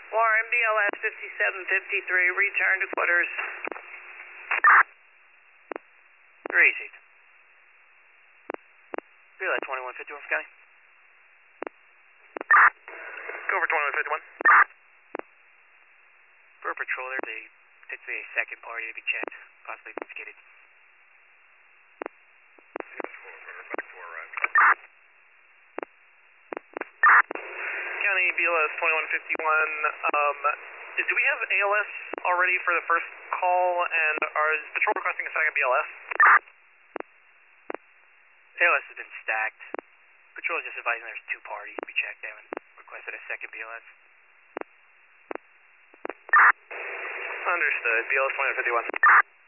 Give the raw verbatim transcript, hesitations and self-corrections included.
War M B L S fifty-seven fifty-three, return to quarters. Three easy. B L S twenty-one fifty-one for County. Go for twenty-one fifty-one. For a patrol there, they potentially a second party to be checked, possibly skidded. County B L S twenty-one fifty-one, um, do we have A L S already for the first call, and are, is Patrol requesting a second B L S? A L S has been stacked. Patrol is just advising there's two parties to be checked. They haven't requested a second B L S. Understood. B L S twenty-one fifty-one.